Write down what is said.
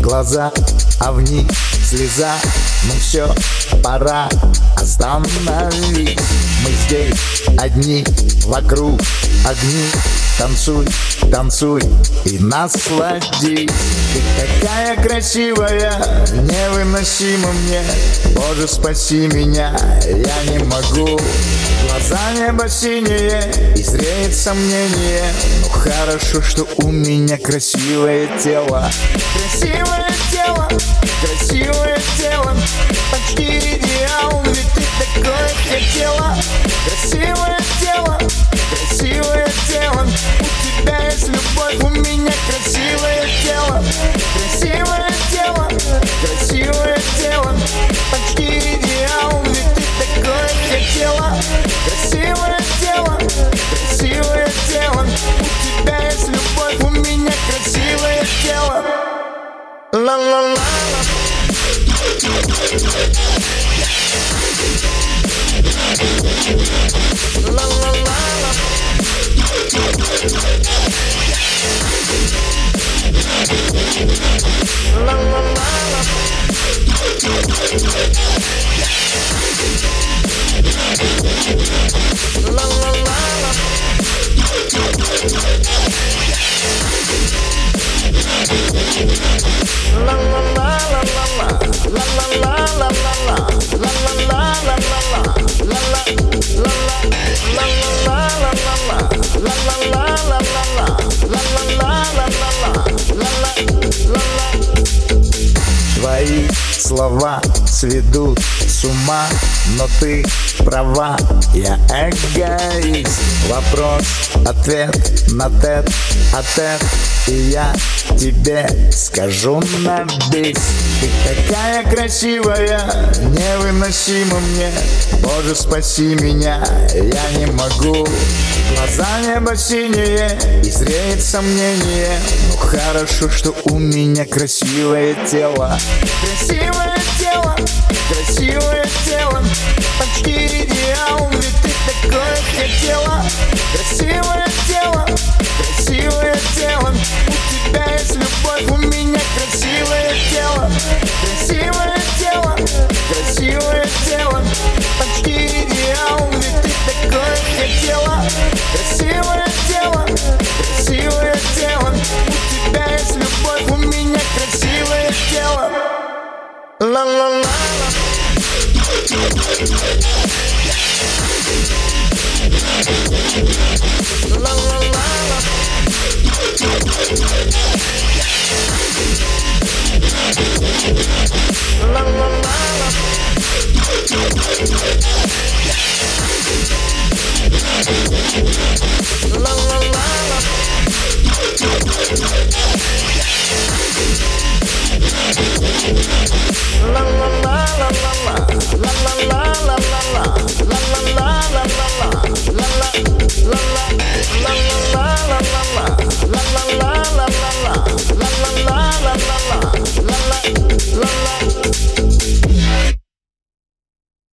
глаза, а в них слеза. Ну все, пора остановись. Мы здесь одни, вокруг огни. Танцуй, танцуй и насладись. Ты такая красивая, невыносима мне. Боже, спаси меня, я не могу. Глаза небо синие, и зреет сомнение. Ну хорошо, что у меня красивое тело. Красивое тело, красивое тело, почти идеал, ведь ты такое хотела. Красивое тело, красивое тело, у тебя есть любовь, у меня красивое тело. Красивое тело, красивое тело, почти идеал, ведь ты такое хотела. Красивое тело, красивое тело, у тебя есть любовь, у меня красивое тело. Ла-ла-ла-ла. Твои слова сведут с ума, но ты права, я эгоист. Вопрос, ответ на тет-а-тет, и я тебе скажу на бис. Ты такая красивая, невыносима мне. Боже, спаси меня, я не могу. Глаза небо синие, и зреет сомнение. Ну хорошо, что у меня красивое тело. Красивое тело, красивое тело, почти идеал, ведь ты такое хотела. Красивое тело, красивое тело, у тебя есть любовь, у меня красивое тело. Красивое тело, красивое тело, почти идеал, ведь ты такое хотела. Красивое тело, красивое тело, у тебя есть любовь, у меня красивое тело. Ла-ла-ла-ла. Ла-ла-ла-ла.